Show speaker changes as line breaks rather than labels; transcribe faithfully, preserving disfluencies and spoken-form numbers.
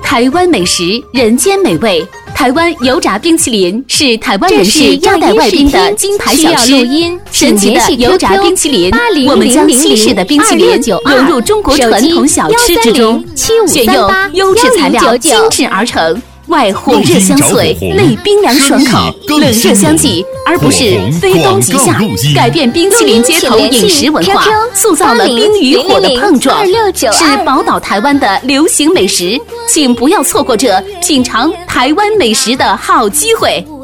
台湾美食，人间美味。台湾油炸冰淇淋是台湾人士招待外宾的金牌小吃。神奇的油炸冰淇淋，我们将西式的冰淇淋融入中国传统小吃之中，选用优质材料精制而成。外火热香脆，内冰凉爽口，冷热相济，而不是非攻即下，改变冰淇淋街头饮食文化，塑造了冰与火的碰撞，是宝岛台湾的流行美食，请不要错过这品尝台湾美食的好机会。